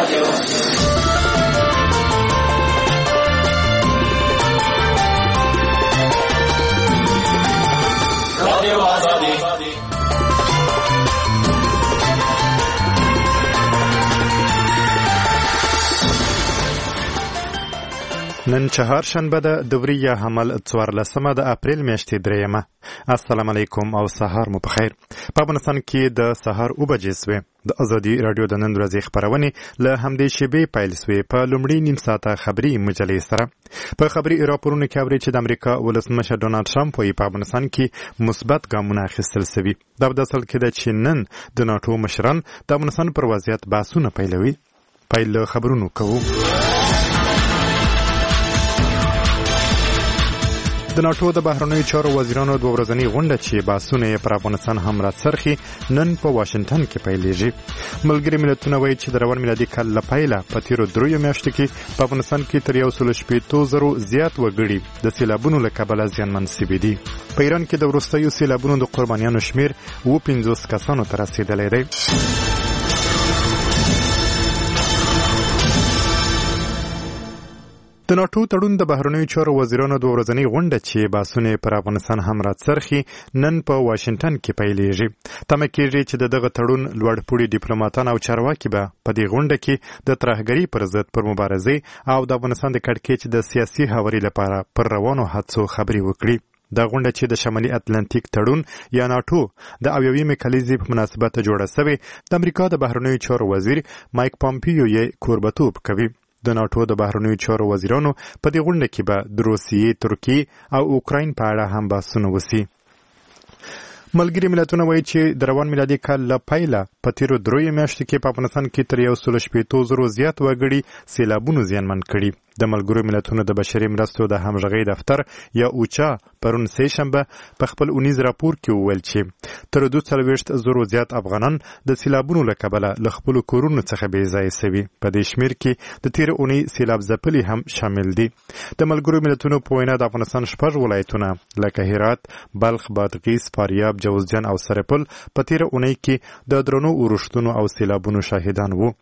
نن چهارشنبه ده د وریه حمل 14 د اپریل میاشتې دریمه. السلام علیکم او سهار مو بخیر. په افغانستان کې د سهار 9 بجې سوې. د ازادي رادیو د نن ورځې خبرونه له همدې شیبې پیل سوې. په لومړي نیم ساعته خبري مجلې سره په خبري راپورونو کې اوري چې د امریکا ولسمشر ډونالد ټرمپ په افغانستان کې مثبت ګامونه اخیستل سوي. دا د اصل کې د چینن د ناتو مشران د افغانستان پر وضعیت بحثونه پیلوي. پیل خبرونو کوو. د ناتو د بهرنیو چارو وزیرانو د ورځنی غونډه چې بحثونه پر افغانستان هم راڅرخي نن په واشنگټن کې پیلېږي. ملګري ملتونه وایي چې د روان میلادي کال له پیله په تیرو 3 میاشتو کې په افغانستان کې تر 180,000 زیات وګړي د سیلابونو له کبله زیانمن شوي دي. په ایران کې د وروستیو سیلابونو د قربانیانو شمیر 50 کسانو ته رسیدلی دی. د ناتو تړون د بهرنیو چارو وزیرانو د ورځنی غونډه چې بحثونه پر افغانستان هم راڅرخي نن په واشنگټن کې پیلېږي. تمه کېږي چې دغه تړون لوړپوړي ډیپلوماټان او چارواکي به په دې غونډه کې د ترهګرۍ پر ضد پر مبارزې او د افغانستان د کړکېچ د سیاسي هواري لپاره پر روانو هڅو خبرې وکړي. دا غونډه چې د شمالي اتلانتیک تړون یا ناتو د 80مې کلیزې په مناسبت جوړه شوې، د امریکا د بهرنیو چارو وزیر مایک پامپیو یې کوربتوب کوي. د ناتو د بهرنیو چارو وزیرانو په دې غونډه کې به د روسیې، ترکیې او اوکراین په اړه هم بحثونه وشي. ملګري ملتونه وایي چې د روان میلادي کال له پیله په تیرو 3 میاشتو کې په افغانستان کې تر 180,000 زیات وګړي سیلابونو زیانمن کړي. د ملګرو ملتونو د بشري مرستو د همغږۍ دفتر یا اوچا پرون سه شنبه په خپل 19 راپور کې وویل چې تر 240,000 زیات افغانان د سیلابونو له کبله له خپل کورونو څخه بې ځایه شوي. په دې شمیر کې د تیر اونۍ سیلاب ځپلي هم شامل دي. د ملګرو ملتونو په وینا د افغانستان 6 ولایتونه لکه هرات، بلخ، بادغیس، فاریاب، جوزجان او سرپل په تیر اونۍ کې د درنو اورښتونو او سیلابونو شاهدان وو.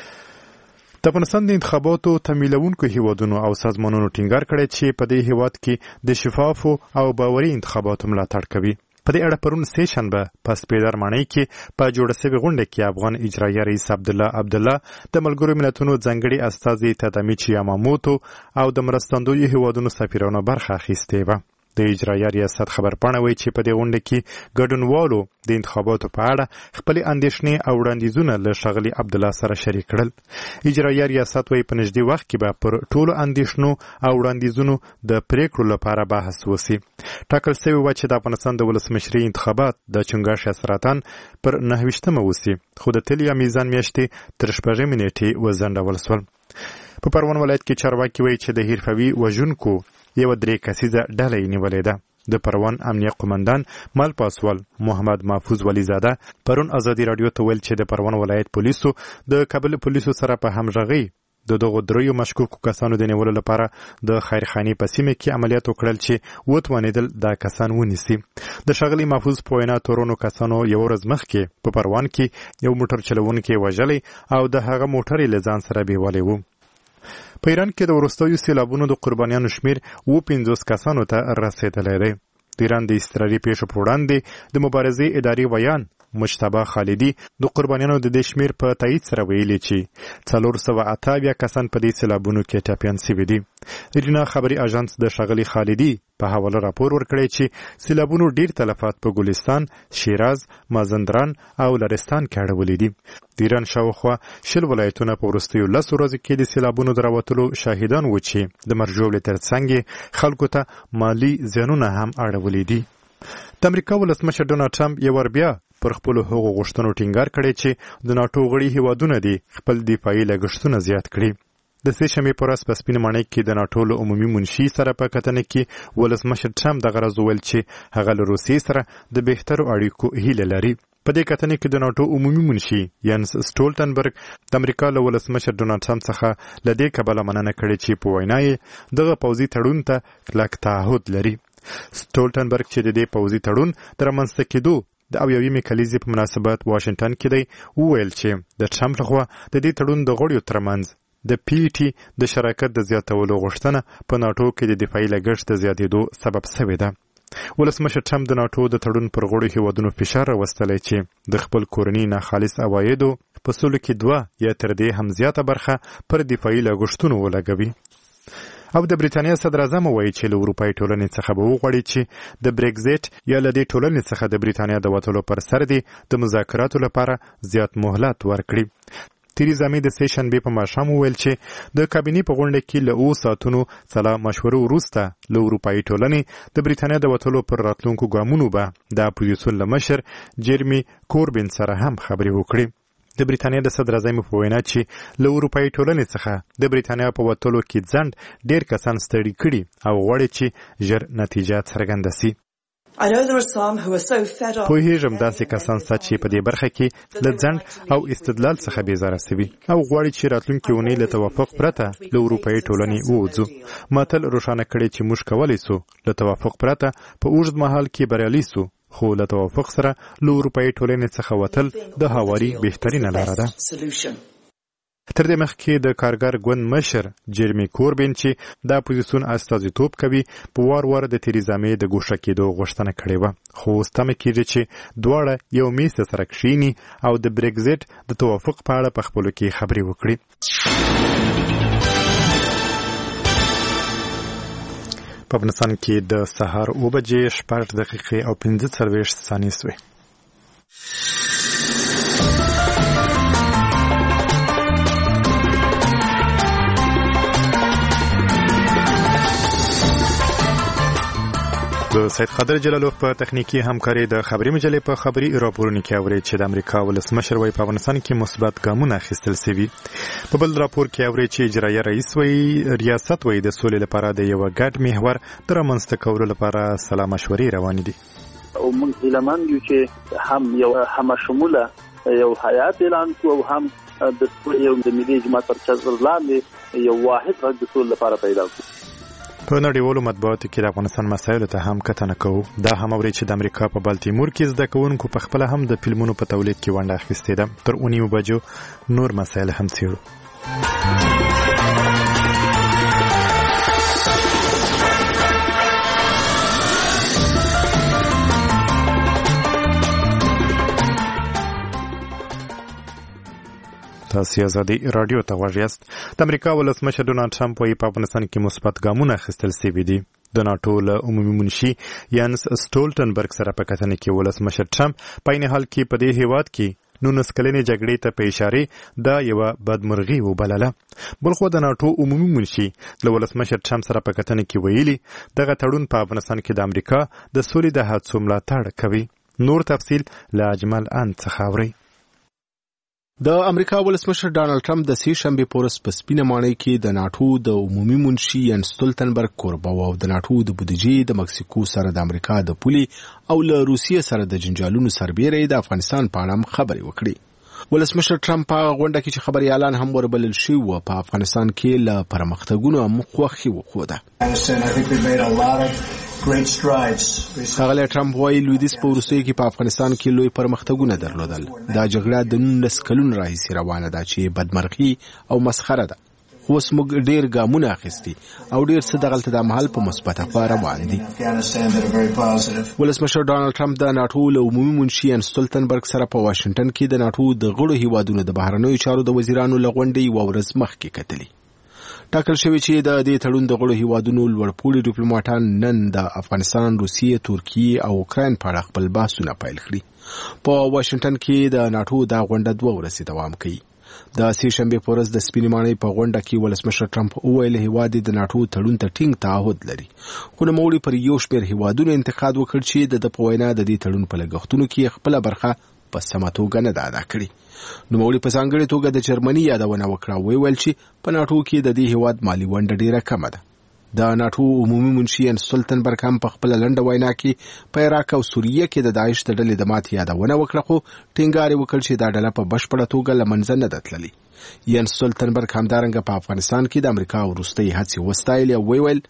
د افغانستان د انتخاباتو تمویلونکو هیوادونو او سازمانونو ټینګار کړی چې په دې هیواد کې د شفافو او باوري انتخاباتو ملاتړ کوي. په دې اړه پرون سه شنبه په سپیدر ماڼۍ کې په جوړه شوې غونډه کې افغان اجرایي رئیس عبدالله د ملګرو ملتونو ځانګړي استازي تادامیچی یاماموتو او د مرستندویو هیوادونو سفیرانو برخه اخیستې وه. د اجرایي ریاست خبرپاڼه وایي چې په دې غونډه کې ګډونوالو د انتخاباتو په اړه خپل اندېښنې او وړاندیزونه له ښاغلي عبدالله سره شریک کړل. اجرایي ریاست وایي په نږدې وخت کې به پر ټولو اندېښنو او وړاندیزونو د پریکړو لپاره بحث وشي. ټاکل شوې وه چې د افغانستان د ولسمشرۍ انتخابات د چنګاښ سرطان پر 9 وشي، خو د تلیا میزان میاشتې تر 6 نیټې وځنډول شول. په پروان ولایت کې چارواکي وایي چې د حرفوي وژونکو یو 3 کسیزه ډله یې نیولې ده. د پروان امنیه قومندان مال پاسوال محمد محفوظ ولیزاده پرون ازادي رادیو ته ویل چې د پروان ولایت پولیسو د کابل پولیسو سره په همغږۍ د دغو 3 مشکوکو کسانو د نیولو لپاره د خیرخانې په سیمه کې عملیات وکړل چې وتوانېدل دا کسان ونیسي. د ښاغلي محفوظ په وینا تورونو کسانو یو ورځ مخکې په پروان کې یو موټر چلوونکی وژلی او د هغه موټر یې له ځان سره بیولی و. په ایران کې د وروستیو سیلابونو د قربانیانو شمیر 50 کسانو ته رسیدلی دی. د ایران د اضطراري پیښو په وړاندې د مبارزې اداري ویان مجتبی خالدي د قربانیانو د دې شمیر په تایید سره ویلي چې 428 کسان په دې سیلابونو کې ټپیان شوي دي. رینا خبري اژانس د ښاغلي خالدي په حواله راپور ورکړی چې سیلابونو ډیر تلفات په ګلستان، شیراز، مازندران او لرستان کې اړولي دي. د ایران شاوخوا 20 ولایتونه په وروستیو 10 ورځو کې د سیلابونو د راوتلو شاهدان وو چې د مرجوړې ترڅنګ خلکو ته مالی زیانونه هم اړولي دي. د امریکا ولسمشر ډونالد ټرمپ یو ور بیا پر خپل حقوقو غوښتنو ټینګار کړی چې د ناتو غړي هیوادونه دي خپل دفاعي لګښتونه زیات کړي. د سه شنبې په ورځ په سپین ماڼۍ کې د ناتو له عمومي منشي سره په کتنه کې ولسمشر ټرمپ دغه ورځ وویل چې هغه له روسیې سره د بهترو اړیکو هیله لري. په دې کتنه کې د ناتو عمومي منشي یانس سټولټنبرګ د امریکا له ولسمشر ډونالد ټرمپ څخه له دې کبله مننه کړې چې په وینا یې دغه پوځي تړون ته کلک تعهد لري. سټولټنبرګ چې د دې پوځي تړون تر منځته کېدو د اویاومې کلیزې په مناسبت واشنگټن کې دی وویل چې د ټرمپ لخوا د دې تړون د غړیو ترمنځ د پی ټي د شراکت د زیاتولو غوښتنه په ناټو کې د دفاعي لګښت د زیاتېدو سبب شوې ده. ولسمشر ټرمپ د ناټو د تړون پر غړو هیوادونو فشار راوستلی چې د خپل کورني ناخالص عوایدو په سلو کې 2 یا تر دې هم زیاته برخه پر دفاعي لګښتونو ولګوي. او د بریتانیا صدر اعظم وایي چې له اروپایي ټولنې څخه به وغواړي چې د بریکزیټ یا له دې ټولنې څخه د بریتانیا د وتلو پر سر دی د مذاکراتو لپاره زیات مهلت ورکړي. تریزا مې د سې شنبې په ماښام وویل چې د کابینې په غونډه کې له 2 ساعتونو سلا مشورو وروسته له اروپایي ټولنې د بریتانیا د وتلو پر راتلونکو ګامونو به د اپوزیسیون له مشر جیرمی کوربین سره هم خبرې وکړي. د بریتانیا د صدر اعظم په وینا چې له اروپایي ټولنې څخه د بریتانیا په وتلو کې ځنډ ډېر کسان ستړي کړي او غواړي چې ژر نتیجه څرګنده شي. پوهیږم داسې کسان شته چې په دې برخه کې له ځنډ او استدلال څخه بیزاره شوي او غواړي چې راتلونکې اونۍ له توافق پرته له اروپایي ټولنې ووځو. ما تل روښانه کړی چې موږ کولی سو له توافق پرته په اوږد مهال کې بریالي سو، خو له توافق سره له اروپایي ټولنې څخه وتل د هواري بهترینه لاره ده. تر دې مخکې د کارګر ګوند مشر جیرمی کوربین چې د اپوزیسیون استازیتوب کوي په وار د تریزا مې د ګوښه کېدو غوښتنه کړې وه، خو اوس تمه کېږي چې دواړه یو میز سره کښېني او د بریکزیټ د توافق په اړه په خپلو کې خبرې وکړي. په افغانستان کې د سهار 9 بجې 6 دقیقې او 45 ثانیې شوې. د سید قادر جلالوف په تخنیکی همکاري د خبري مجلې په خبري راپورونو کې اوري چې د امریکا ولسمشر وایي په افغانستان کې مثبت ګامونه اخیستل شوي. په بل راپور کې اوري چې اجرایي رئیس وایي ریاست وایي د سولې لپاره د یو ګډ محور د رامنځته کولو لپاره سلا مشورې روانې دي. او موږ هیلهمن یو چې هم یو همشموله یو حیات اعلان کو او هم د ملي اجماع تر چتر لاندې یو واحد غږ د سولې لپاره پیدا کړو. په نړیوالو مطبوعاتو کې د افغانستان مسایلو ته هم کتنه کوو. دا هم اوري چې د امریکا په بالتیمور کې زده کوونکو په خپل هم د فلمونو په تولید کې ونډه اخیستې ده. تر 9 بجو نور مسایل هم څېړو. تاسو ازادي رادیو ته غوږ یاست. د امریکا ولسمشر ډونالډ ټرمپ وايي په افغانستان کې مثبت ګامونه اخیستل شوي دي. د ناټو له عمومي منشي یانس سټولټنبرګ سره په کتنه کې ولسمشر ټرمپ په عین حال کې په دې هیواد کې 19 کلنې جګړې ته په اشاره دا یو بدمرغي وبلله. بلخو د ناټو عمومي منشي له ولسمشر ټرمپ سره په کتنه کې ویلي دغه تړون په افغانستان کې د امریکا د سولې د هڅو ملاتړ کوي. نور تفصیل له اجمل ان څخه اوري. د امریکا ولسمشر ډانلډ ټرمپ د سې شنبې په ورځ په سپینه ماڼۍ کې د ناټو د عمومي منشي یانس سټولټنبرګ کوربه او د ناټو د بودیجې د مکسیکو سره د امریکا د پولي او له روسیې سره د جنجالونو سربېره د افغانستان په اړه خبرې وکړي. ولسمشر ټرمپ په غونډه کې چې خبري اعلان هم وربلل شوی و په افغانستان کې له پرمختګونو مخوخي وخوده. هغه ټرمپ وايي لویدیځ په روسیې کې په افغانستان کې لوی پرمختګونه درلودل. دا جګړه د 19 کلونو راهیسې روانه ده چې بدمرغي او مسخره ده. خو اوس موږ ډېر ګامونه اخیستي او ډېر څه دغلته د محل په مثبته خوا روان دي. ولسمشر ډانلډ ټرمپ د ناټو له عمومي منشي یانس سټولټنبرګ سره په واشنگټن کې د ناټو د غړو هیوادونو د بهرنیو چارو د وزیرانو له غونډې یوه ورځ مخکې کتلي. ټاکل شوی چې د دې تړون د غړو هیوادونو لوړپوړي ډیپلوماټان نن د افغانستان، روسیې، ترکیې او اوکراین په اړه خپل بحثونه پیل کړي. په واشنگټن کې د ناټو دا غونډه 2 ورځې دوام کوي. د سې شنبې په ورځ د سپینې ماڼۍ په غونډه کې ولسمشر ټرمپ وویل هیواد د ناټو تړون ته ټینګ تعهد لري. خو نوموړي پر یو شمېر هیوادونو انتقاد وکړ چې د په وینا د دې تړون په لګښتونو کې خپله برخه په سمه توګه نه ده ادا کړې. نوموړي په ځانګړې توګه د جرمني یادونه وکړه او ویل چې په ناټو کې د دې هیواد مالي ونډه ډېره کمه ده. د ناتو عمومي منشي ان سولتنبرګ هم په خپل لنډه وینا کې په عراق او سوریه کې د داعش د ډلې د ماتې یادونه وکړه، خو ټینګار وکړ چې دا ډله په بشپړه توګه له منځه نه ده تللې. ین سولتنبرګ همدارنګه په افغانستان کې د امریکا وروستۍ هڅې وستایلې او ویل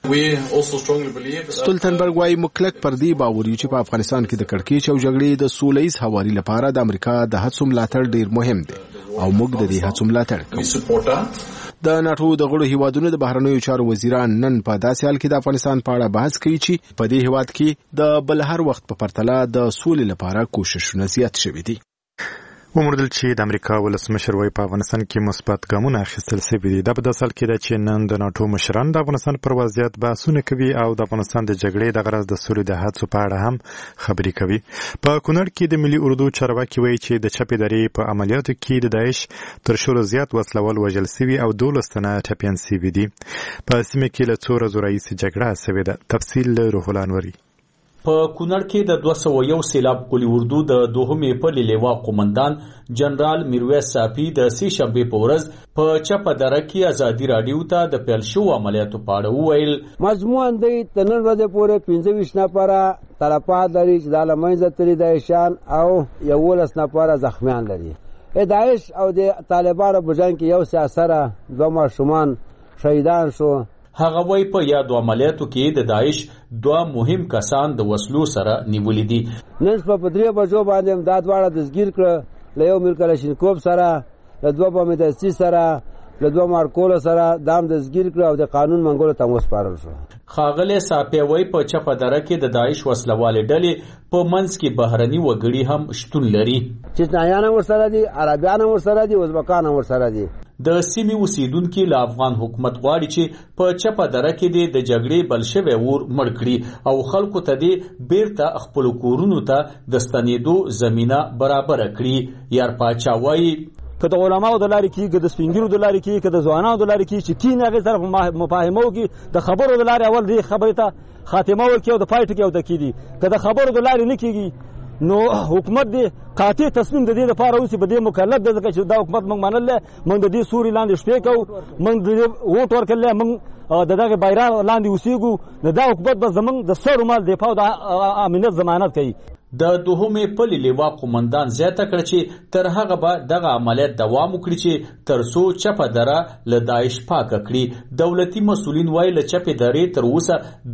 سولتنبرګ وايي مکلک پر دې باور چې په افغانستان کې د کړکېچ او جګړې د سولهییز هواري لپاره د امریکا د هڅو ملاتړ ډیر مهم دی او موږ د دې هڅو ملاتړ کوو. د ناتو د غړو هیوادونو د بهرنیو چارو وزیران نن په داسې حال کې د افغانستان په اړه بحث کوي چې په دې هیواد کې د بل هر وخت په پرتله د سولې لپاره کوششونه زیات شوي دي. وموندل چې د امریکا ولسمشر وايي په افغانستان کې مثبت ګامونه اخیستل شوي دي. دا په داسې حال کې ده چې نن د ناتو مشران د افغانستان پر وضعیت بحثونه کوي او د افغانستان د جګړې د غرض د سولې د هڅو په اړه هم خبرې کوي. په کونړ کې د ملي اردو چارواکي وايي چې د چپې درې په عملیاتو کې د داعش تر شلو زیات وسلوال وژل شوي او 12 تنه ټپیان شوي دي. په سیمه کې له څو ورځو راهیسې جګړه شوې ده. تفصیل له روح الله انوري. په کونړ کې د 201 سیلاب قلی اردو د دوهمې پلې لیوا قومندان جنرال میرویس صافي د سې شنبې په ورځ په چپه دره کې ازادي رادیو ته د پیل شو عملیاتو په اړه وویل. مجموعاً د نن ورځې پورې 25 نفره تلفات لري چې د لمنځه تللي داعشان او 11 نفره زخمیان لري. داعش او د طالبانو په جنګ کې یو سیاسره 2 ماشومان شهیدان شو. هغه وای په یادو عملیاتو کې د داعش 2 مهم کسان د وسلو سره نیولې دي. نن په 3 بجو باندې امداد واړه دزګیر کړ له یو ملکلاشینکوب سره له 2 بمدستی سره له 2 مارکول سره دام دزګیر کړ او د قانون منګولو ته وسپارل شو. خاغله صافي وای په چپه دره کې د داعش وسلوال ډلې په منځ کې بهرني وګړي هم شتون لري. چچنایان ورسره دي، عربیان ورسره دي، ازبکان ورسره دي. د سیمې اوسیدونکو له افغان حکومت غواړي چې په چپه دره کې د جګړې بل شوی اور مړ کړي او خلکو ته د بیرته خپل کورونو ته د ستنېدو زمينه برابر کړي. یار پاچا وایي که د علماو د لارې کې، که د سپینګیرو د لارې کې، که د ځوانانو د لارې کې چې کین هغه طرف مفاهمه وکړي، د خبرو د لارې اول د خبرې ته خاتمه ورکړي او د پای ټکی او د کېدي. که د خبرو د لارې نه کېږي نو حکومت دی قاطع تصمیم د دې لپاره اوسې په دې مکلف دی ځکه چې دا حکومت موږ منل موږ د دې سوري لاندې شپې کوو، موږ د ووټ ورکړل، موږ د دغه بیرغ لاندې اوسېږو. دا حکومت بس زموږ د سر مال دفاع او د امنیت ضمانت کوي. د دوهمې پلې لیوا قومندان زیاته کړ چې تر هغه به دغه عملیات دوام وکړي چې ترڅو چپه دره له داعش پاکه کړي. دولتي مسؤلین وایي له چپې درې تر اوسه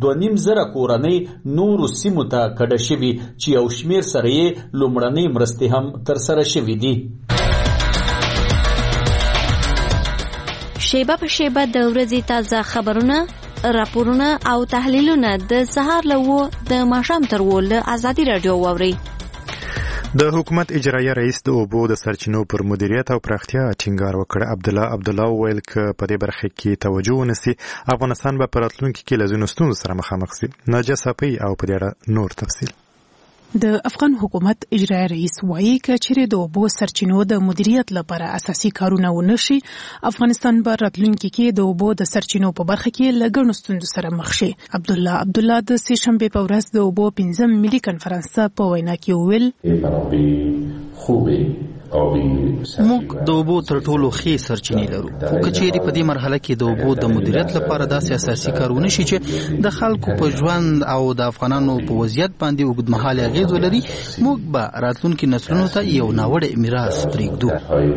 2.5 کورنۍ نورو سیمو ته کډه شوي چې یو شمیر سره یې لومړنۍ مرستې هم ترسره شوي دي. شیبه په شیبه د ورځې تازه خبرونه، راپورونه او تحلیلونه د سهار له 9 د ماښام تر 10 له ازادي رادیو واوري. د حکومت اجرایه رئیس د اوبو د سرچینو پر مدیریت او پراختیا ټینګار وکړ. عبدالله ویل ک په دې برخه کې توجه ونسی افغانستان به په راتلونکي کې له ځینو ستونزو سره مخامخ شي. ناجیه صافي او په دې اړه نور تفصیل. د افغان حکومت اجرایي رئیس وایي چې چیرې د اوبو سرچینو د مدیریت لپاره اساسي کارونه ونشي، افغانستان به راتلونکي کې د اوبو د سرچینو په برخه کې له ګڼو ستونزو سره مخ شي. عبدالله د سې شنبې په ورځ د اوبو 5 ملي کنفرانس په وینا کې وویل موږ د اوبو تر ټولو ښې سرچینې لرو، خو که چیرې په دې مرحله کې د اوبو د مدیریت لپاره داسې اساسي کارونه شي چې د خلکو په ژوند او د افغانانو په وضعیت باندې اوږدمهاله اغېز ولري، موږ به راتلونکي نسلونو ته یو ناوړه میراث پرېږدو.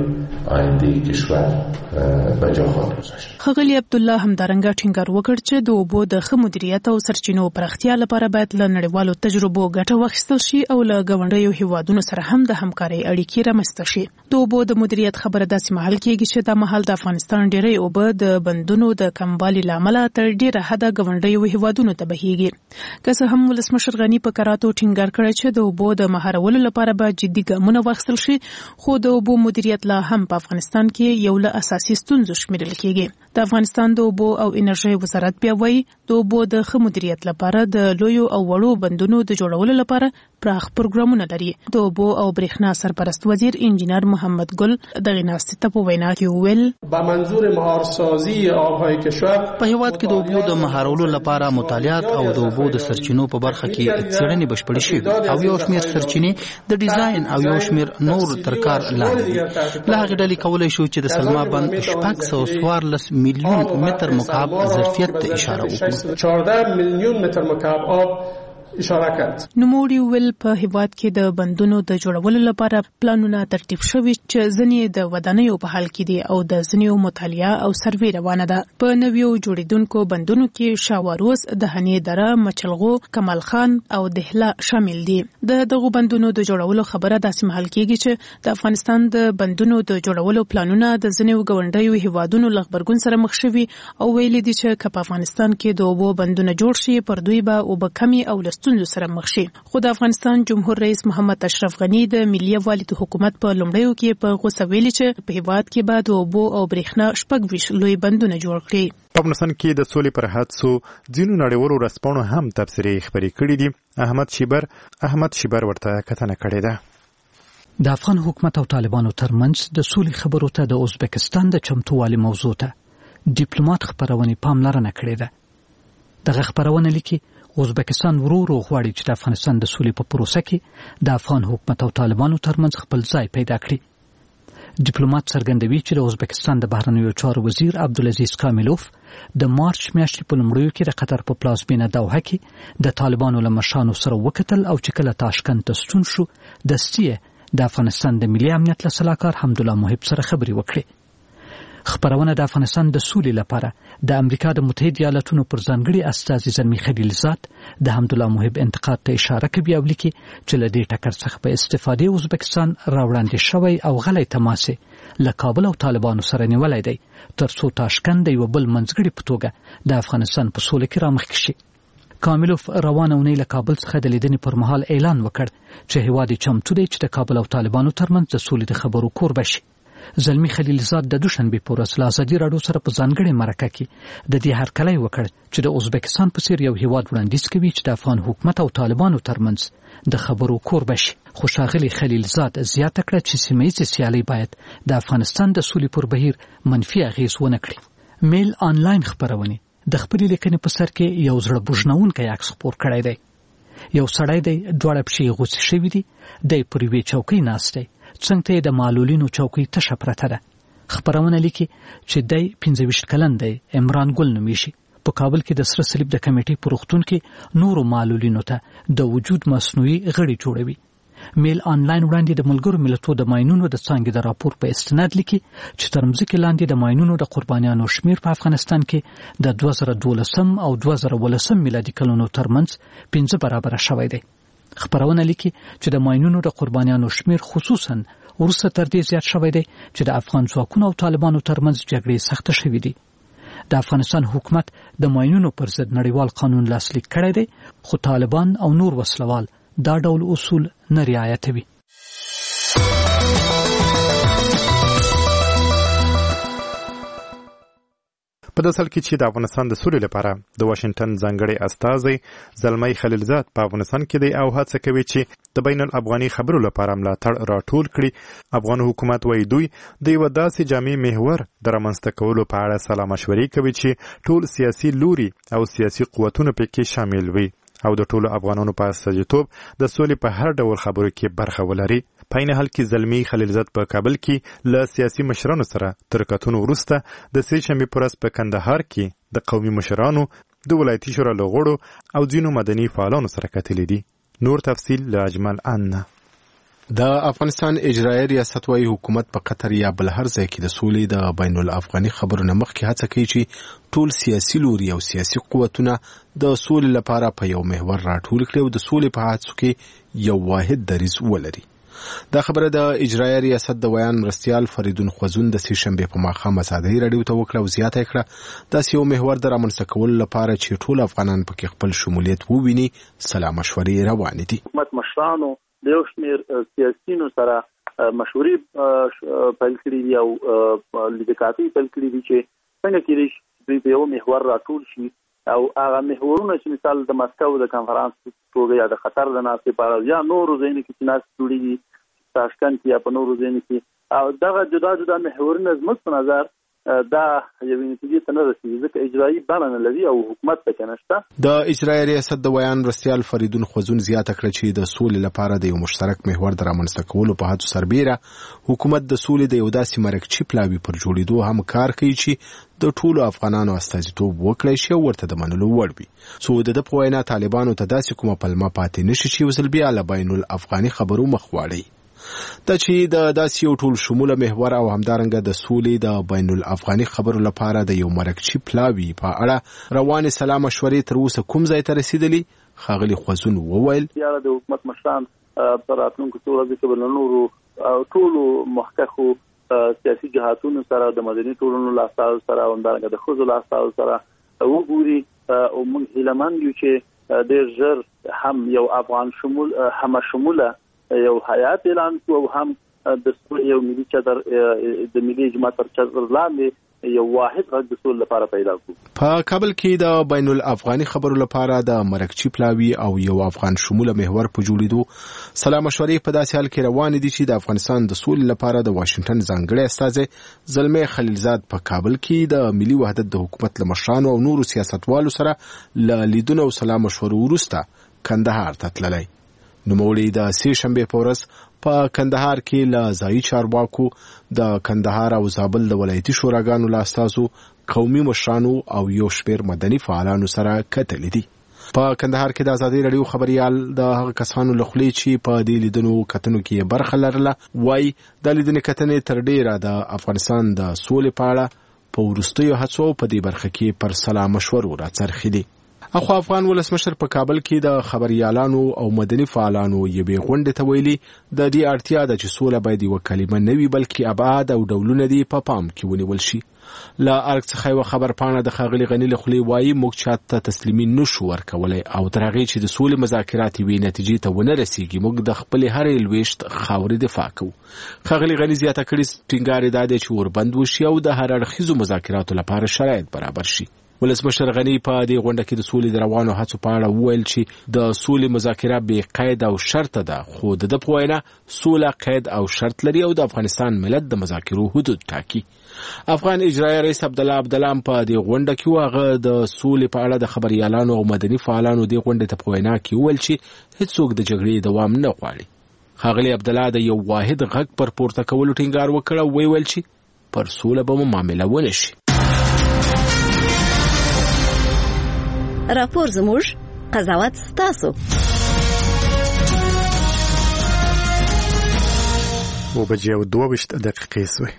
ښاغلي عبدالله همدارنګه ټینګار وکړ چې د اوبو د ښه مدیریت او سرچینو پراختیا لپاره باید له نړیوالو تجربو ګټه واخیستل شي او له ګاونډیو هیوادونو سره هم د همکارۍ اړیکې رامنځته شي. د اوبو د مدیریت خبره داسې مهال کېږي چې دا مهال د افغانستان ډېری اوبه د بندونو د کموالي له امله تر ډېره حده ګاونډیو هیوادونو ته بهیږي. که څه هم ولسمشر غني په کراتو ټینګار کړی چې د اوبو د مهارولو لپاره به جدي ګامونه واخیستل شي، خو د اوبو مدیریت لا هم په افغانستان کې یو له اساسي ستونزو شمیرل کېږي. د افغانستان د اوبو او انرژۍ وزارت بیا وایي د اوبو د ښه مدیریت لپاره د لویو او وړو بندونو د جوړولو لپاره پراخ پروګرامونه لري. د اوبو او برېښنا سرپرست وزیر انجینر محمد ګل دغه ناستې ته په وینا کې وویل به منظور مهارسازی آبهای کشور په هیواد کې د اوبو د مهارولو لپاره مطالعات او د اوبو د سرچینو په برخه کې څېړنې بشپړې شوې او یو شمېر سرچینې د ډیزاین او یو شمېر نور تر کار لاندې دي. له هغې ډلې کولی شو چې د سلما بند 614 میلیون متر مکعب ظرفیت ته اشاره وکړو. 14 میلیون متر مکعب آب اشاره کړ. نوموړي ویل په هیواد کې د بندونو د جوړولو لپاره پلانونه ترتیب شوي چې ځینې د ودانیو په حال کې دي او د ځینې مطالعه او سروې روانه ده. په نویو جوړیدونکو بندونو کې شاواروس، دهنې دره، مچلغو، کمال خان او دهله شامل دي. دغه بندونو د جوړولو خبره داسې مهال کېږي چې د افغانستان د بندونو د جوړولو پلانونه د ځینې ګاونډیو هیوادونو له غبرګون سره مخ شوي او ویلي دي چې په افغانستان کې د اوبو بندونه جوړ شي پر دوی به اوبه کمي او ستونزو سره مخ شي. خو د افغانستان جمهور رئیس محمد اشرف غنی د ملي یووالي د حکومت په لومړیو کې په غوسه ویلي چې په هیواد کې به د اوبو او برېښنا 26 لوی بندونه جوړ کړي. په افغانستان کې د سولې پر هڅو ځینو نړیوالو ورځپاڼو هم تبصرې خبرې کړې دي. احمد شیبر ورته کتنه کړې ده. د افغان حکومت او طالبانو ترمنځ د سولې خبرو ته د ازبکستان د چمتووالي موضوع ته ډیپلوماټ خبرونه پاملرنه کړې ده. دغه خبرونه لیکي ازبکستان ورو غواړي چې د افغانستان د سولې په پروسه کې د افغان حکومت او طالبانو ترمنځ خپل ځای پیدا کړي. ډیپلوماټ څرګندوي چې د ازبکستان د بهرنیو چارو وزیر عبدالعزیز کاملوف د مارچ میاشتې په لومړیو کې د قطر په پلازمینه دوحه کې د طالبانو له مشرانو سره وکتل او چې کله تاشکند ته ستون شو دستي د افغانستان د ملي امنیت له سلاکار حمدالله محب سره خبرې وکړي. خبرونه د افغانستان د سولې لپاره د امریکا د متحده ایالاتونو پر ځانګړي استازي زلمی خلیلزاد د حمدالله محب انتقاد ته اشاره کوي او لیکي چې له دې ټکر څخه په استفادې ازبکستان راوړاندې شوی او غلی تماسې له کابل او طالبانو سره نیولای دی ترڅو تاشکند د یو بل منځګړي په توګه د افغانستان په سولې کې رامخکې شي. کاملوف روانه اونۍ له کابل څخه د لیدنې پر مهال اعلان وکړ چې هیواد چمتو دی چې د کابل او طالبانو ترمنځ د سولې د خبرو کوربه شي. زلمی خلیلزاد د دوشنبه په ورځ له ازادي راډیو سره په ځانګړي مرکه کې د دې هرکلی وکړ چې د ازبکستان په څیر یو هیواد وړاندیز کوي چې د افغان حکومت او طالبانو ترمنځ د خبرو کوربه شي. خو ښاغلي خلیلزاد زیاته کړه چې سیمه‌ییزې سیالۍ باید د افغانستان د سولې پر بهیر منفي اغیز ونه کړي. میل آنلاین خبرونه د خپلې لیکنې په سر کې یو زړه بوژنونکی عکس خپور کړی دی. یو سړی دی، دواړه پښې غوڅې شوي دي، دی پر یوې چوکۍ ناست دی، څنګ ته د معلولینو چوکۍ تشه پرته ده. خبرونه لیکي چې دی 25 کلن دی، عمران ګل نومیږي. په کابل کې د سره صلیب د کمیټې په روغتون کې نورو معلولینو ته د وجود مصنوعي غړي جوړوي. میل آنلاین وړاندې د ملګرو ملتونو د ماینونو د څانګې د راپور په استناد لیکي چې تر مځکې لاندې د ماینونو د قربانیانو شمیر په افغانستان کې د 2012 او 2013 میلادي کلونو ترمنځ 5 برابره شوی دی. خبرونه لیکي چې د ماینونو د قربانیانو شمیر خصوصا ورسته تر دې زیات شوی دی چې د افغان ځواکونو او طالبانو ترمنځ جګړې سخته شوې دي. د افغانستان حکومت د ماینونو پر ضد نړیوال قانون لاسلیک کړی دی، خو طالبان او نور وسلوال دا ډول اصول نه رعایتوي. په داسې حال کې چې د افغانستان د سولې لپاره د واشنگټن ځانګړی استازی زلمی خلیلزاد په افغانستان کې دی او هڅه کوي چې د بین الافغاني خبرو لپاره ملاتړ راټول کړي. افغان حکومت وايي دوی د یو داسې جامع محور د رامنځته کولو په اړه سلا مشورې کوي چې ټول سیاسي لوري او سیاسي قوتونه پکې شامل وي او د ټولو افغانانو په استازیتوب د سولې په هر ډول خبرو کې برخه ولري. په عین حال کې زلمی خلیلزاد په کابل کې له سیاسي مشرانو سره تر کتنو وروسته د سې شنبې په ورځ په کندهار کې د قومي مشرانو، د ولایتي شورا له غړو او ځینو مدني فعالانو سره کتلي دي. نور تفصیل له اجمل ان. د افغانستان اجرایي ریاست وايي حکومت په قطر یا بل هر ځای کې د سولې د بین الافغاني خبرو نه مخکې هڅه کوي چې ټول سیاسي لوري او سیاسي قوتونه د سولې لپاره په یو محور راټول کړي او د سولې په هڅو کې یو واحد دریځ ولري. دا خبره د اجرایي ریاست د ویان مرستیال فریدون خوزون د سې شنبې په ماښام ازادي راډیو ته وکړه او زیاته کړه داسې یو محور د رامنځته کولو لپاره چې ټول افغانان پکې خپل شمولیت وویني سلا مشورې روانې دي. حکومت مشرانو د یو شمېر سیاسینو سره مشورې پیل کړي دي او لیدکاتۍ پیل کړي دي چې څنګه کېدای شي دوی په یو محور راټول شي او هغه محورونه چې مثال د مسکو د کانفرنس توګه یا د خطر د ناسې په یا نورو ځایونو کې چې ناس جوړیږي تاشکند یا په نورو ځایونو کې او دغه جدا محورونه زموږ په نظر دا یو نتیجې ته نه رسیږي ځکه اجرایي بڼه نه لري او حکومت پکې نشته. د اجرایي ریاست د بیان مرستیال فریدون خوځون زیاته کړه چې د سولې لپاره د یو مشترک محور د رامنځته کولو په هڅو سربیره حکومت د سولې د یو داسې مرکچي پلاوي پر جوړېدو هم کار کوي چې د ټولو افغانانو استازیتوب وکړي شي او ورته د منلو وړ وي. سو د په وینا طالبانو ته داسې کومه پلمه پاتې نشي چې وزل بیا له بین الافغاني خبرو مخ واړي. دا چې د داسې یو ټول شموله محور او همدارنګه د سولې د بین الافغاني خبرو لپاره د یو مرکچي پلاوي په اړه روانې سلا مشورې تر اوسه کوم ځای ته رسیدلي ښاغلي خوځون وویل د حکومت مشران پر راتلونکو څو ورځو کې به نورو ټولو مخکښو سیاسي جهاتونو سره د مدني ټولنو له استازو سره او همدارنګه د ښځو له استازو سره وګوري او موږ هیلهمند یو چې ډېر ژر هم یو افغان شموله یو حیات اعلان کو او هم د یو ملي چادر د ملي اجماع تر چادر لاندې یو واحد غږ د سولې لپاره پیدا کو. په کابل کې د بین الافغاني خبرو لپاره د مرکچي پلاوي او یو افغان شموله محور په جوړېدو سلا مشورې په داسې حال کې روان دي چې د افغانستان د سولې لپاره د واشنگټن ځانګړی استازی زلمي خلیلزاد په کابل کې د ملي وحدت د حکومت له مشرانو او نورو سیاستوالو سره له لیدنو او سلا مشورو وروسته کندهار ته تللی. نوموړي د سې شنبې په ورځ په کندهار کې له ځایي چارواکو د کندهار او زابل د ولایتي شوراګانو له استازو قومي مشرانو او یو شمېر مدني فعالانو سره کتلي دي. په کندهار کې د ازادي رادیو خبريال د هغه کسانو له خولې چې په دې لیدنو کتنو کې برخه لرله وایي د لیدنې کتنې تر ډیره د افغانستان د سولې په اړه په وروستیو هڅو په دې برخه کې پر سلا مشورو راڅرخېدي. اخو افغان ولسمشر په کابل کې د خبريالانو او مدني فعالانو یوې غونډې ته ویلي د دې اړتیا ده چې سوله باید یو کلمه نه وي بلکې ابعاد او ډولونه دي په پام کې ونیول شي. لا ارګ څخه یو خبر پاڼه د ښاغلي غني له خولې وایي موږ چاته تسلیمي نشو ورکولی او تر هغې چې د سولې مذاکرات یوې نتیجې ته ونه رسیږي موږ د خپلې هرې لویشت خاورې دفاع کوو. ښاغلي غني زیاته کړې ټینګار یې دا دی چې وربند وشي او د هر اړخیزو مذاکراتو لپاره شرایط برابر شي. ولسمشر غني په دې غونډه کې د سولې د روانو هڅو په اړه وویل چې د سولې مذاکره بې قید او شرط ده خو د په وینا سوله قید او شرط لري او د افغانستان ملت د مذاکرو حدود ټاکي. افغان اجرایي رئیس عبدالله عبدالله په دې غونډه کې هغه د سولې په اړه د خبريالانو او مدني فعالانو د غونډې ته په وینا کې وویل چې هیڅوک د جګړې دوام نه غواړي. ښاغلي عبدالله د یو واحد غږ پر پورته کولو ټینګار وکړ او ویل چې پر سوله به مو معامله ونه شي. راپور زموږ قضاوت ستاسو. وبجې او 22 دقیقې سوې.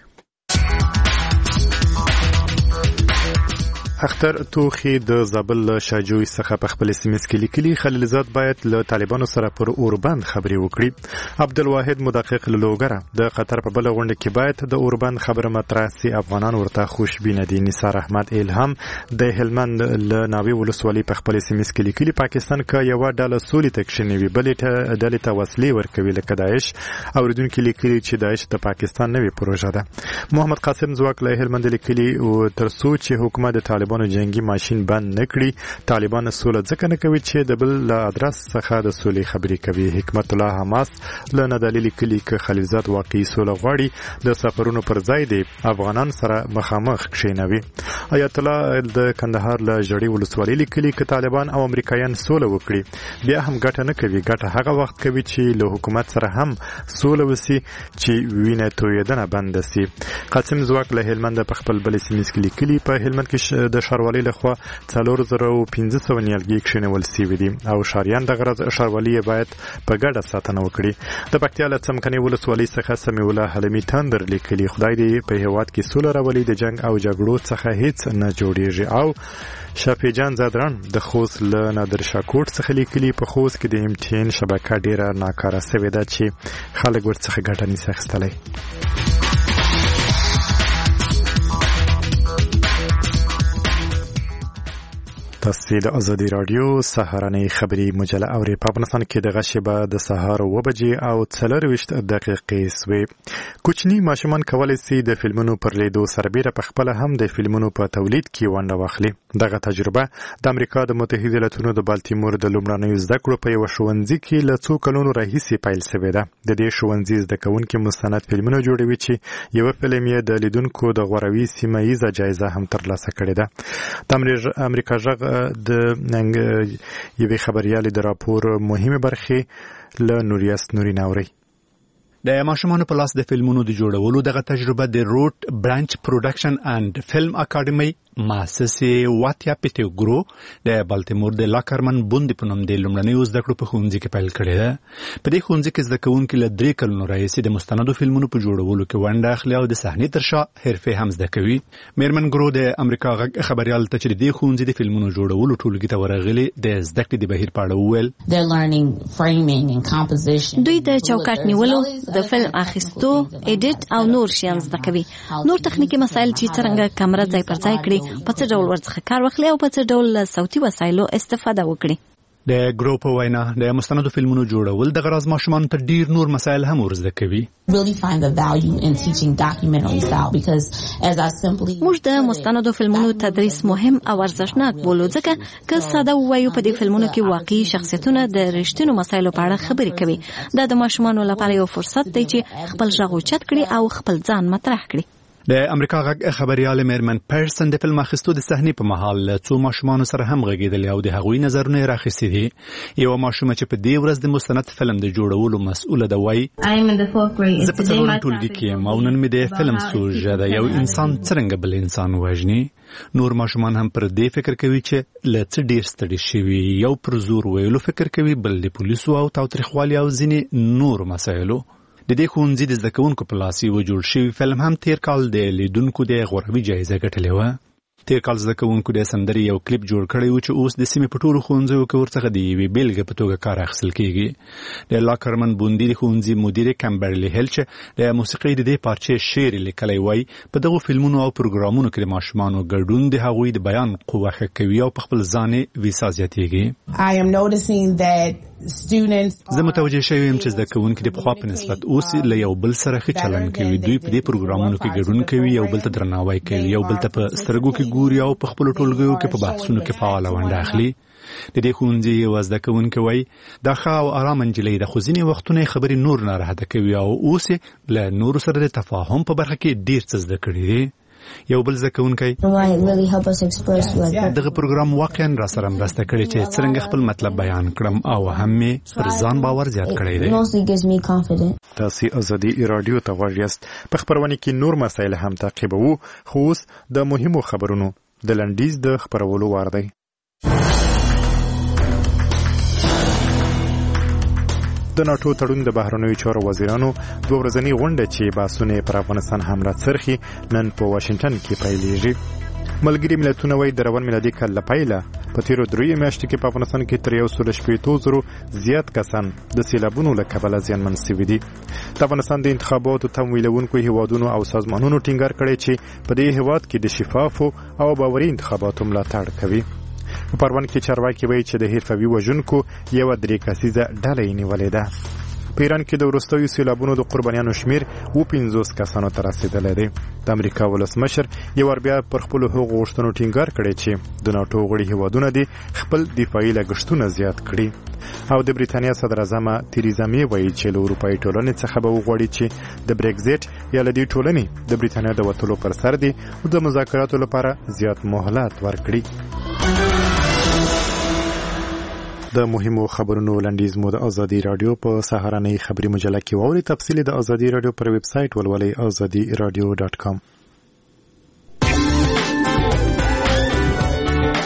اختر توخي د زابل شاجوی څخه په خپل سیمس کې لیکلي خلیلزاد باید له طالبانو سره پر اوربند خبري وکړي. عبدالواحد مدقق لوګره د قطر په بل غونډه کې باید د اوربند خبره مطرح سي. افغانان ورته خوشبینه دي. نثار احمد الهام د هلمند له ناوی ولسوالۍ په خپل سیمس کې لیکلي پاکستان کا یو ډله سولې تکشنوي بلې ډلې ته وسلې ورکوي لکه داعش. اوریدونکو لیکلي چې داعش د پاکستان نوې پروژه ده. محمد قاسم زواک له هلمند لیکلي او تر څو چې حکومت د طالبانو جنگي ماشين بند نکړي طالبان سولې ځکه نه کوي چې د بل له ادرس څخه د سولې خبري کوي. حکمت الله حماس له ندالي لیکلي ک خلیلزاد واقعي سولې غواړي د سفرونو پر ځای دی افغانان سره مخامخ کښینوي. آیت الله د کندهار له جړی ولسوالۍ لیکلي ک طالبان او امریکایان سولې وکړي بیا هم ګټه نه کوي. ګټه هغه وخت کوي چې له حکومت سره هم سولې وسی چې وینه تویدنه بند سي. قاسم زواک له هلمند په خپل بل سیمس کې لیکلي په هلمند کې د شاروالۍ لخوا 4500 نیالګي کښینول سوي دي او شاریان د غرض شاروالۍ باید په ګډه ساتنه وکړي. د پکتیا له څمکني ولسوالۍ څخه سمیع الله حلمي تندر لیکلي خدای دې په هیواد کې سوله راولي د جنگ او جګړو څخه هیڅ نه جوړیږي. او شفیع جان زادران د خوست له نادر شاکوټ څخه لیکلي په خوست کې د امتحان شبکه ډیره ناکاره سوې ده چې خلک ورڅخه ګټه نشي اخیستلی. تاسو د ازادي رادیو سهارنۍ خبری مجله اوري په افغانستان کې د غشبه د سهار 9 بجې او 24 دقیقې سوي کوچنی ماشومان کولای شي د فلمونو پر لیدو سربېره په خپل هم د فلمونو په تولید کې ونډه واخلي. دغه تجربه د امریکا د متحده ایالاتونو د بالټیمور د لومړنیو زده کړو په یو ښوونځي کې له څو کلونو راهیسې پیل شوې ده. د دې ښوونځي زده کوونکي مستند فلمونه جوړوي چې یو فلم یې د لیدونکو د غوروي سیمه ییزه جایزه هم ترلاسه کړې ده. د امریکا ژغ د یوې خبريالې د راپور مهمه برخه له نوریاس نوري ناوري. د ماشومانو په لاس د فلمونو د جوړولو دغه تجربه د روټ برانچ پروډکشن اند فلم اکیډمي مؤسسه واتیا پیټیګرو د بالټیمور د لاکرمن بوند په نوم د لومړنیو زده کړو په ښوونځي کې پیل کړې ده. په دې ښوونځي کې زده کوونکي له 3 کلونو راهیسې د مستندو فلمونو په جوړولو کې ونډه اخلي او د صحنې تر شا حرفه هم زده کوي. میرمن ګرو د امریکا غږ خبريال ته چې د دې ښوونځي د فلمونو جوړولو ټولګي ته ورغلي د زده کړې د بهیر په اړه وویل. دوی د چوکاټ نیولو، د فلم اخیستو، ایډیټ او نور شیان زده کوي. نور تخنیکی مسایل چې څنګه کیمرا ځای پر ځای کړي، په څه ډول ورڅخه کار واخلي او په څه ډول صوتي وسایلو استفاده وکړي. د ګروپ وینا د مستندو فلمونو جوړول د غرض ماشومان ته ډیر نور مسایل هم ورزده کوي. موږ د مستندو فلمونو تدریس مهم او ارزښتناک بولو ځکه که ساده ووایو په دې فلمونو کې واقعي شخصیتونه د رښتینو مسایلو په اړه خبرې کوي. دا د ماشومانو لپاره یو فرصت دی چې خپل غږ اوچت کړي او خپل ځان مطرح کړي. د امریکا غږ خبريال میرمن پرسن د فلم اخیستو د صحنې په مهال څو ماشومان سره هم غږیدل او د هغوی نظرونه راخېستي دي. یو ماشوم چې په دې ورځ د مستند فلم د جوړولو مسؤل ده وایي زه په څلورم ټولګي کې یم او نن مې د فلم سوژه ده یو انسان څرنګه بل انسان وژني. نور ماشومان هم پر دې فکر کوي چې له څه ډیر ستړي شوي، یو پر زور ویلو فکر کوي، بل د پولیسو او تاوتریخوالي او ځینې نور مسایلو. د دې ښوونځي د زده کوونکو په لاس یو جوړ شوی فلم هم تیر کال د لیدونکو د غوروي جایزه ګټلې وه. تیر کال زده کوونکو د سندرې یو کلیپ جوړ کړی و چې اوس د سیمې په ټولو ښوونځیو کې ورڅخه د یوې بیلګې په توګه کار اخیستل کیږي. د لاکرمن بوندي د ښوونځي مدیر کمبرلی هیل چې د موسیقۍ د دې پارچې شعر لیکلی وای په دغو فلمونو او پروګرامونو کې د ماشومانو ګډون د هغوی د بیان قوه ښه کوي او په خپل ځان ویسا زیاتیږي. زه متوجه شوی یم چې زده کوونکي د پخوا په نسبت اوس له یو بل سره ښه چلند کوي. دوی په دې پروګرامونو کې ګډون کوي، یو بل ته درناوی کوي، یو بل ته په سترګو کې ګوري او په خپلو ټولګیو کې په بحثونو کې فعاله ونډه اخلي. د دې ښوونځي یوه زده کوونکی وایي دا ښه او ارامه نجلۍ ده، خو ځینې وختونه یې خبرې نور ناراحته کوي او اوس یې له نورو سره د تفاهم په برخه کې ډیر څه زده کړي دي. یو بل زده کوونکی دغه پروګرام واقعا را سره مرسته کړې چې څرنګه خپل مطلب بیان کړم او هم مې پر ځان باور زیات کړی دی. تاسو ازادي رادیو ته غواړئ په خبرونه کې نور مسایل هم تعقیبوو، خو اوس د مهمو خبرونو د لنډیز د خبرولو وار دی. د ناتو تړون د بهرنیو چارو وزیرانو دوه ورځنۍ غونډه چې بحثونه پر افغانستان هم راڅرخي نن په واشنگټن کې پیلېږي. ملګري ملتونه وایي د روان میلادي کال له پیله په تیرو 3 میاشتو کې په افغانستان کې تر 180,000 زیات کسان د سیلابونو له کبله زیانمن شوي دي. د افغانستان د انتخاباتو تمویلونکو هیوادونو او سازمانونو ټینګار کړی چې په دې هیواد کې د شفافو او باوري انتخاباتو ملاتړ کوي. په پروان کې چارواکي وایي چې د حرفوي وژونکو یو 3 کسیزه ډله یې نیولې ده. په ایران کې د وروستیو سیلابونو د قربانیانو شمیر 50 کسانو ته رسیدلی دی. د امریکا ولسمشر یو ور بیا پر خپل حقوقو غوښتنو ټینګار کړی چې د ناتو غړي هیوادونه دي خپل دفاعي لګښتونه زیات کړي. او د بریتانیا صدر اعظم تریزا می وایي چې له اروپایي ټولنې څخه به وغواړي چې د بریکزیټ یا له دې ټولنې د بریتانیا د وتلو پر سر دي او د مذاکراتو لپاره زیات مهلت ورکړي. د مهمو خبرونو لنډیز مو د ازادي رادیو په سهارنۍ خبري مجله کې واوري. تفصیل د ازادي رادیو پر ویب سټ ولولئ azadiradio.com.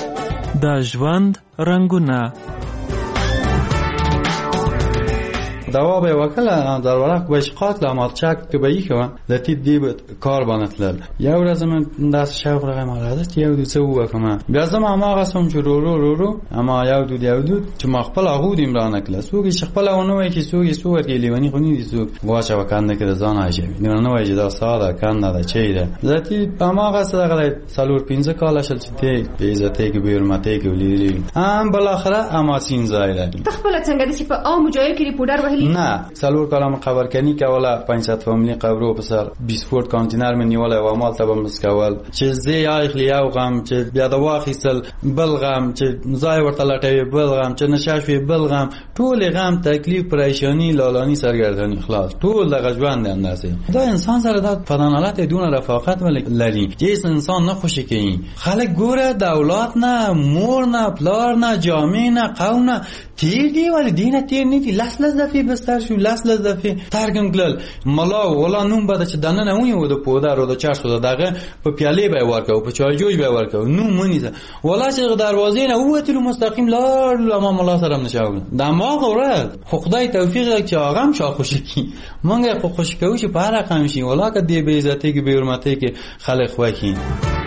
د ژوند رنگونه دوا به وکړه در ورق به قاتل مالچک کې به یې کوه د تی دی کار باندې تلل یو ورځ من داس شوق راغی مالادت یو د څه وکم بیا زما ما غسم چې رو اما یو دود چې ما خپل هغه دیم را نکله سوګي خپل ونه وای چې سوګي کې لیونی خونی دي سوګ واچا وکانه کې ځان راځي نه وای چې دا ساده کنده دا چي ده ذاتی ما غسه غلای سالور 15 کال شل چې ته به عزت کې به حرمت کې ولې ام بل اخره اما سین زایره تخپل څنګه د په او مجاهد کې ریپورټر وهلی نه سالور کلام خبر کني کوله 500 فاملی قبرو په سر 20 فوټ کانټینر من نیول او مال ته مسکول چې زی اخلی او غم چې بیا د واخیسل بلغم چې زای ورته لټوي بلغم چې نشاشوي بلغم ټول غم تکلیف پریشانی لالانی سرګردانی خلاص ټول د غجوان اندازه دا انسان سره د فدانالات دون رفاقت لري چې انسان نه خوشی کوي خلک ګوره دولت نه مور نه پلار نه جامع نه قوم نه تیر دی ولی دینه تیر نه دي لاس دفعه بستر شو لاس دفعه ترګم کړل ملا ولا نوم بده چې دنه نه وي د پودر او د چاشو دغه په پیاله به ورکو په چای جوج به ورکو نو مونږه ولا چې دروازې نه وته مستقیم لار امام الله سره نشاو دماغ اوره خو خدای توفیق چې آغام شاه خوشی کی مونږه خو خوش کوو چې په هر رقم شي ولا که دی به عزت کې به حرمت کې خلک خوکین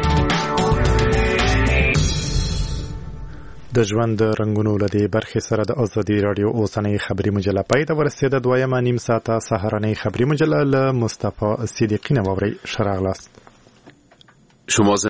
د ژوند رنگونو لدی برخې سره د ازادي رادیو اوسنۍ خبري مجله پای ته ورسېده دویمه نیم ساعته سهارنۍ خبري مجله له مصطفی صدیقی نو ووري شراغلاست. شما